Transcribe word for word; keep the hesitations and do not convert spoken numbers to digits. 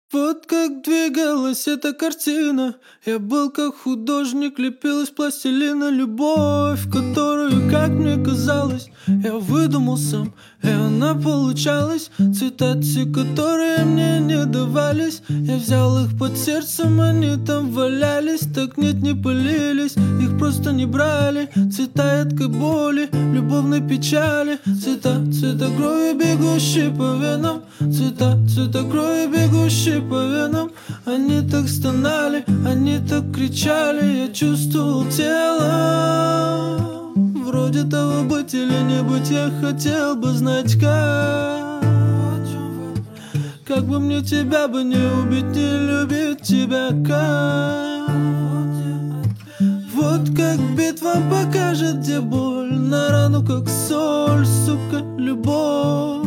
Вот как двигалась эта картина. Я был как художник, лепил из пластилина любовь, которую, как мне казалось, я выдумал сам, и она получалась. Цвета, те, которые мне не давались, я взял их под сердцем, они там валялись. Так нет, не пылились, их просто не брали. Цвета едкой боли, любовной печали. Цвета, цвета крови, бегущие по венам. Цвета, цвета крови, бегущие по венам. Они так стонали, они так кричали. Я чувствовал тело, вроде того быть или не быть. Я хотел бы знать как. Как бы мне тебя бы не убить, не любить тебя как. Вот как битва покажет, где боль, на рану как соль, сука, любовь.